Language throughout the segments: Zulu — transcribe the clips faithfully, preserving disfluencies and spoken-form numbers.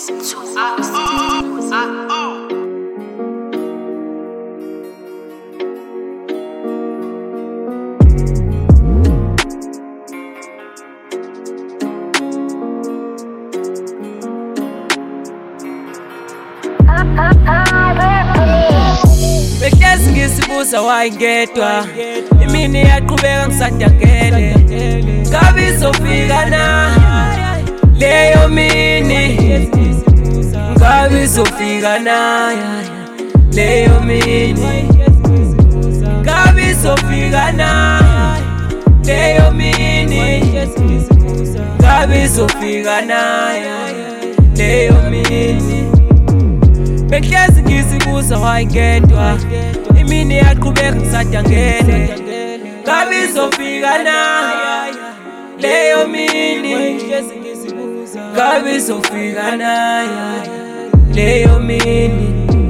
Behlezi ngisibuza wayingedwa imini yaqhubeka ngisadangele ngabe izofika na leyo mini ngabe izofika na leyo mini ngabe izofika na leyo mini ngabe izofika na leyo mini Behlezi ngisibuza wayingedwa imini yaqhubeka ngisadangele ngabe izofika na leyo mini ngabe izofika na leyo mini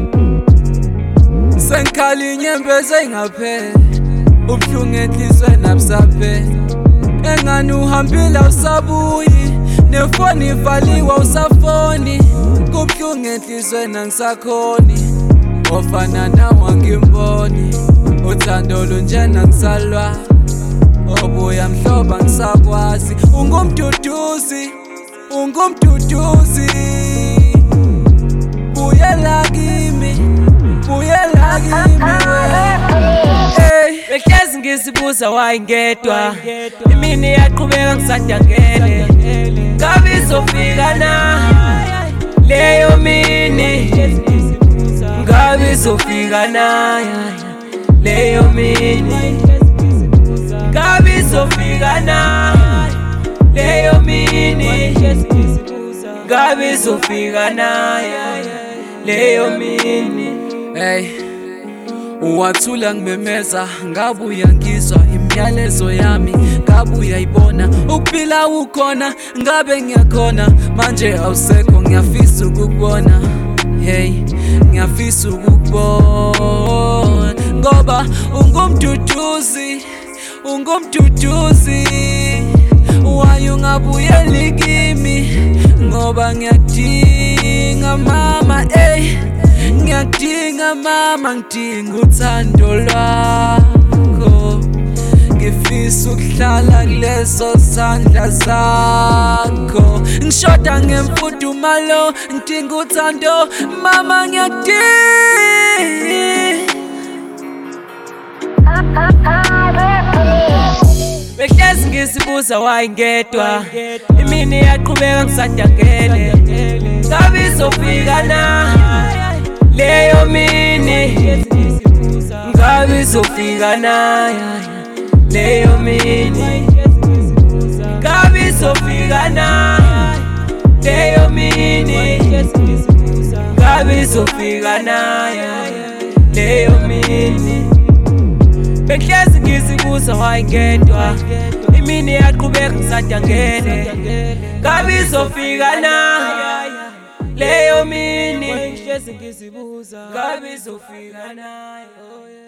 Sengikhala inyembezi engapheli ubuhlungu enhlizweni abusapheli engani uhambile awusabuyi nefoni ivaliwe awusafoni kubuhlungu enhlizweni angisakhoni ofana nawe angimboni uthando lunjena ngisalwa obuya mhloba ngisakwazi ungumduduzi ungumduduzi buyela kimi buyela kimi hey Behlezi ngisibuza wayingedwa imini yaqhubeka ngisadangele ngabe izofika na leyo mini ngabe izofika na leyo mini ngabe izofika na leyo mini ngabe izofika na leyo mini hey uwathula ngimemeza ngabuya ngizwa imiyalezo yami ngabuya ibona ukuphila ukhona ngabe ngiyakhona manje awusekho ngiyafisa ukukubona hey ngiyafisa ukukubona ngoba ungumduduzi ungumduduzi waye ungabuyeli kimi ngoba ngiyadinga mama hey ngiyadinga mama ngidinga uthando lwakho ngifisa ukuhlala kuleso sandla sakho ngishoda ngemfudumalo ngidinga uthando mama ngiyadinga Behlezi ngisibuza wayingedwa imini yaqhubeka ngisadangele ngabe izofika na leyo mini ngabe izofika na leyo mini ngabe izofika na leyo mini ngabe izofika na leyo mini Behlezi ngisibuza wayingedwa imini yaqhubeka ngisadangele ngabe izofika na leyo mini ngabe izofika na